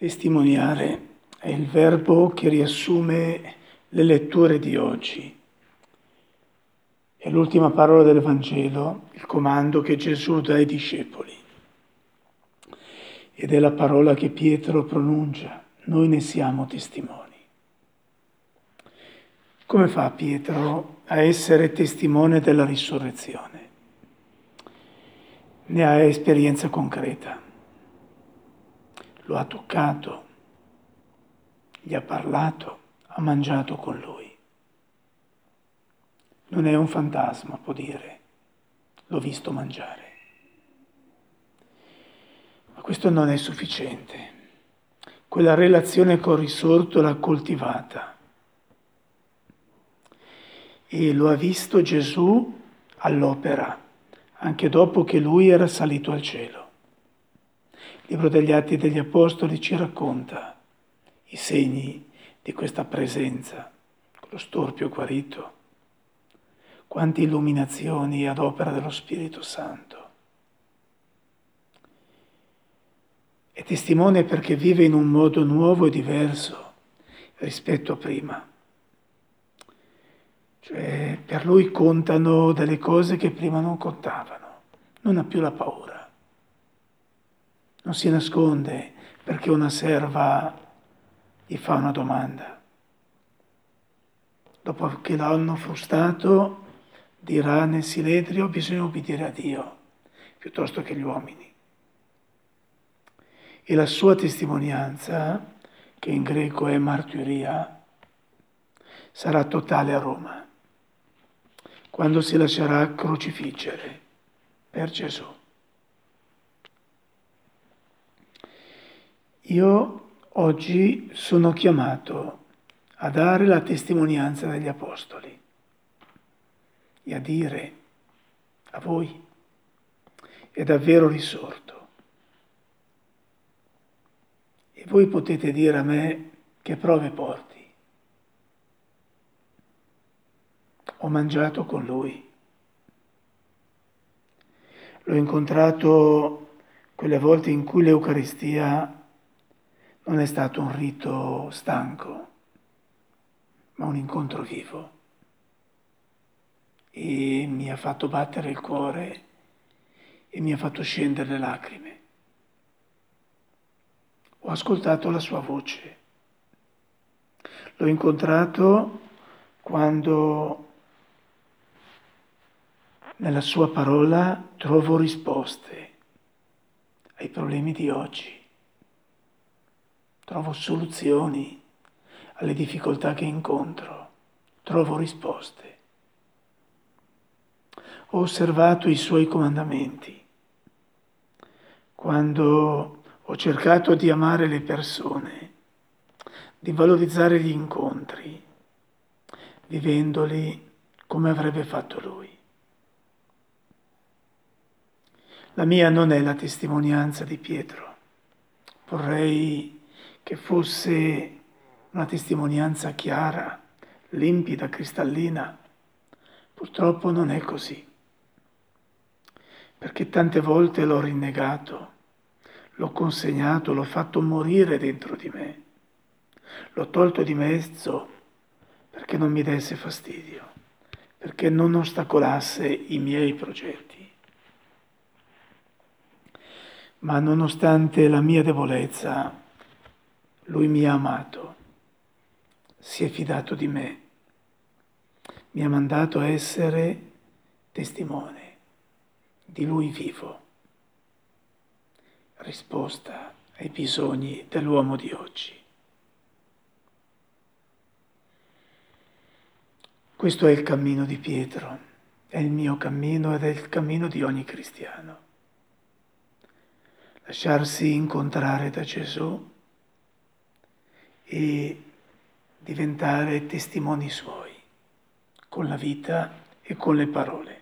Testimoniare è il verbo che riassume le letture di oggi. È l'ultima parola del Vangelo, il comando che Gesù dà ai discepoli. Ed è la parola che Pietro pronuncia. Noi ne siamo testimoni. Come fa Pietro a essere testimone della risurrezione? Ne ha esperienza concreta. Lo ha toccato, gli ha parlato, ha mangiato con lui. Non è un fantasma, può dire, l'ho visto mangiare. Ma questo non è sufficiente. Quella relazione col risorto l'ha coltivata. E lo ha visto Gesù all'opera, anche dopo che lui era salito al cielo. Il libro degli Atti degli Apostoli ci racconta i segni di questa presenza, con lo storpio guarito, quante illuminazioni ad opera dello Spirito Santo. È testimone perché vive in un modo nuovo e diverso rispetto a prima. Cioè, per lui contano delle cose che prima non contavano. Non ha più la paura. Non si nasconde perché una serva gli fa una domanda. Dopo che l'hanno frustato, dirà nel Siledrio: bisogna obbedire a Dio piuttosto che agli uomini. E la sua testimonianza, che in greco è martiria, sarà totale a Roma, quando si lascerà crocifiggere per Gesù. Io oggi sono chiamato a dare la testimonianza degli Apostoli e a dire a voi: è davvero risorto. E voi potete dire a me: che prove porti? Ho mangiato con lui. L'ho incontrato quelle volte in cui l'Eucaristia non è stato un rito stanco, ma un incontro vivo. E mi ha fatto battere il cuore e mi ha fatto scendere le lacrime. Ho ascoltato la sua voce. L'ho incontrato quando nella sua parola trovo risposte ai problemi di oggi. Trovo soluzioni alle difficoltà che incontro. Trovo risposte. Ho osservato i suoi comandamenti. Quando ho cercato di amare le persone, di valorizzare gli incontri, vivendoli come avrebbe fatto lui. La mia non è la testimonianza di Pietro. Vorrei che fosse una testimonianza chiara, limpida, cristallina. Purtroppo non è così, perché tante volte l'ho rinnegato, l'ho consegnato, l'ho fatto morire dentro di me, l'ho tolto di mezzo perché non mi desse fastidio, perché non ostacolasse i miei progetti. Ma nonostante la mia debolezza, lui mi ha amato, si è fidato di me, mi ha mandato a essere testimone di lui vivo, risposta ai bisogni dell'uomo di oggi. Questo è il cammino di Pietro, è il mio cammino ed è il cammino di ogni cristiano. Lasciarsi incontrare da Gesù e diventare testimoni suoi, con la vita e con le parole.